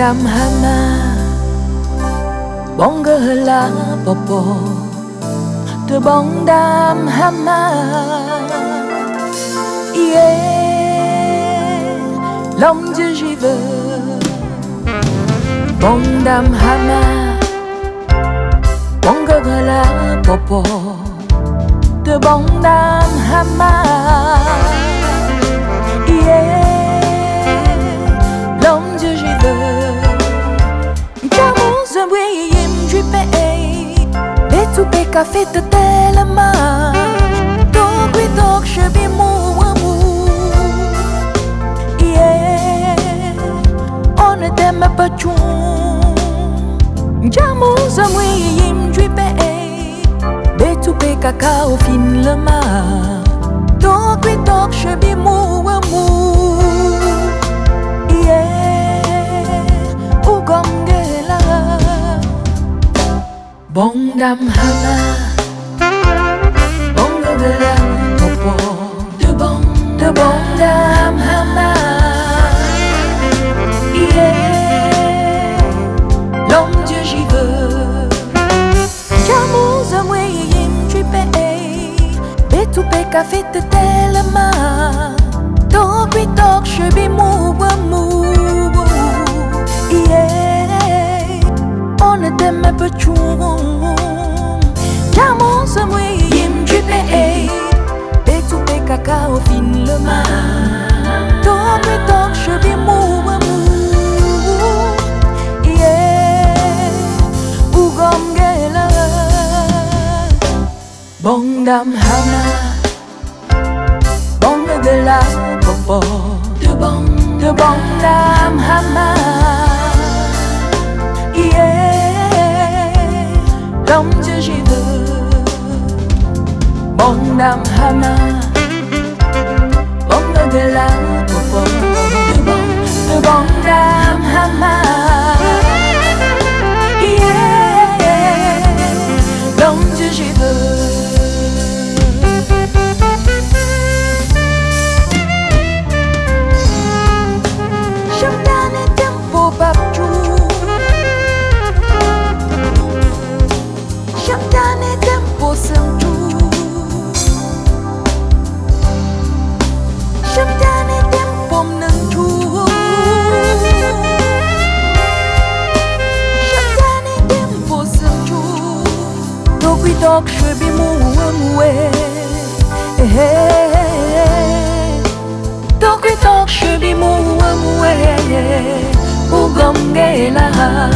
Bongdam hama Bongala popo De bongdam hama Yeah L'homme Dieu j'y veux Bongdam hama Bongala popo De bongdam hama L'homme Dieu j'y veux J'amour zemboué yim jupe Betupe café de tellement Donc oui donc je vis mou On ne t'aime pas tout J'amour zemboué yim jupe Betupe cacao fin le mar Donc oui donc je vis mou Bongdam hama Bongala popo De bongdam hama Yeah L'homme Dieu j'y veux J'amour zamoué yim tripe Betupe café de tellement Donc oui donc je vis mou On ne t'aime pas tout J'amour zamoué yim tripe Betupe cacao fin le mar Donc oui donc je vis mou Ougom gela Bongdam hama Bongala popo De bongdam hama L'homme Dieu j'y veux Bongdam hama Bongala popo De bongdam hama L'homme Dieu j'y veux Chamdane tempo babju Chamdane tempo sanju Chamdane tempo mnanju Chamdane tempo sanju Dokwi dok shwebi muwe Dokwi dok shwebi muwe Ugom gela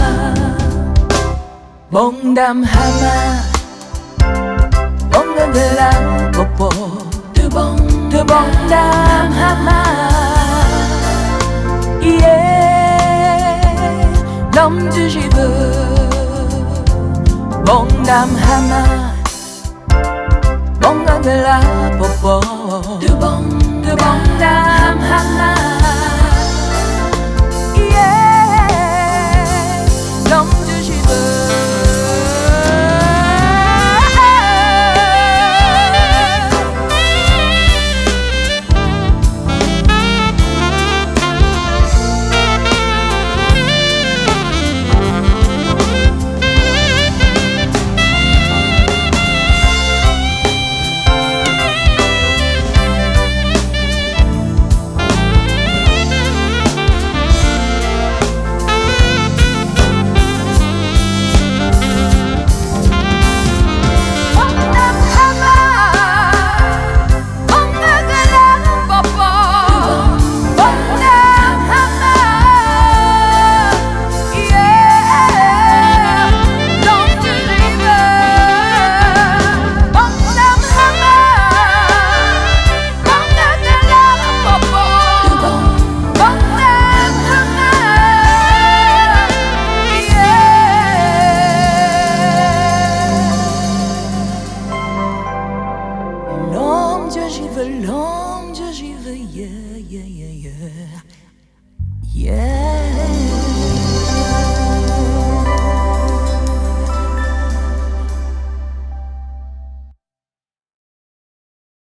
Bongdam hama Bongala popo De bongdam hama Yeah L'homme Dieu j'y veux Bongdam hama Bongala popo De bongdam hama